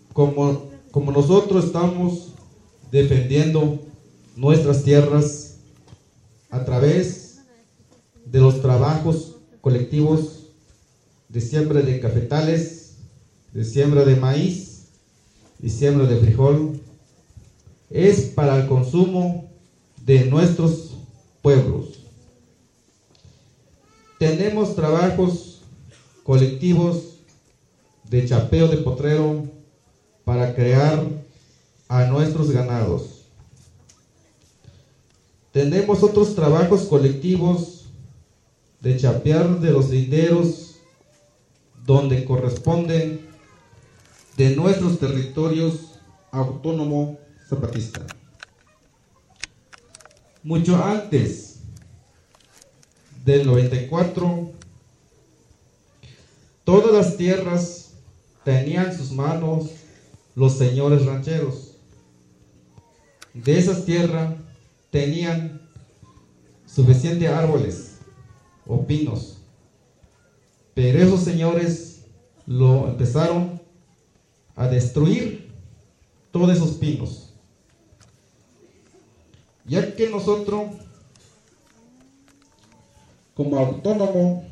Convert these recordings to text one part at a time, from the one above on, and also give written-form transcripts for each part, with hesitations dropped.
como nosotros estamos defendiendo nuestras tierras a través de los trabajos colectivos de siembra de cafetales, de siembra de maíz y siembra de frijol, es para el consumo de nuestros pueblos. Tenemos trabajos colectivos de chapeo de potrero para crear a nuestros ganados. Tenemos otros trabajos colectivos de chapear de los linderos donde corresponden de nuestros territorios autónomo zapatista. Mucho antes del 94, todas las tierras tenían en sus manos los señores rancheros. De esas tierras tenían suficientes árboles o pinos, pero esos señores lo empezaron a destruir todos esos pinos, ya que nosotros como autónomo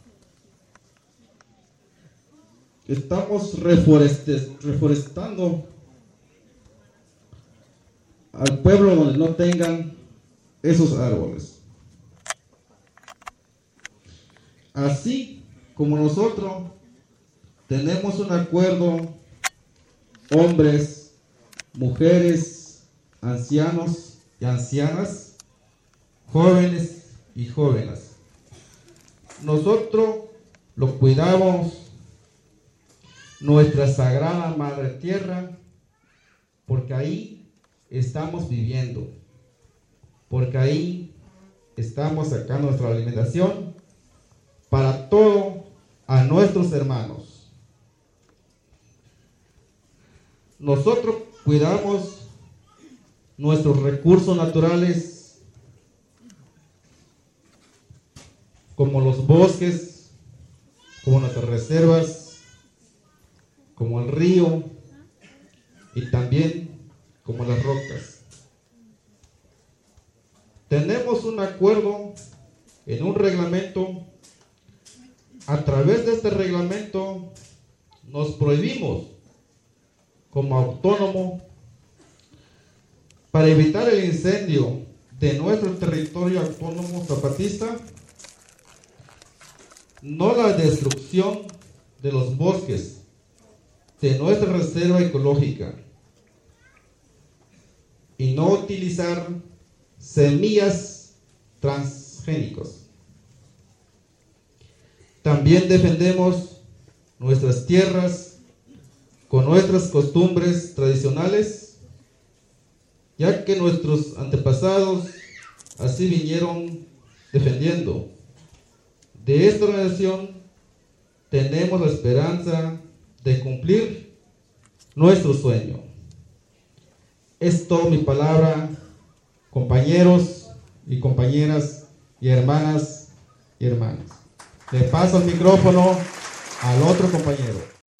estamos reforestando al pueblo donde no tengan esos árboles. Así como nosotros tenemos un acuerdo, hombres, mujeres, ancianos y ancianas, jóvenes y jóvenes, nosotros lo cuidamos, nuestra sagrada madre tierra, porque ahí estamos viviendo, porque ahí estamos sacando nuestra alimentación para todo a nuestros hermanos. Nosotros cuidamos nuestros recursos naturales, como los bosques, como nuestras reservas, como el río y también como las rocas. Tenemos un acuerdo en un reglamento. A través de este reglamento nos prohibimos como autónomo, para evitar el incendio de nuestro territorio autónomo zapatista, no la destrucción de los bosques de nuestra reserva ecológica y no utilizar semillas transgénicos. También defendemos nuestras tierras con nuestras costumbres tradicionales, ya que nuestros antepasados así vinieron defendiendo. De esta organización tenemos la esperanza de cumplir nuestro sueño. Es toda mi palabra, compañeros y compañeras y hermanas y hermanos. Le paso el micrófono al otro compañero.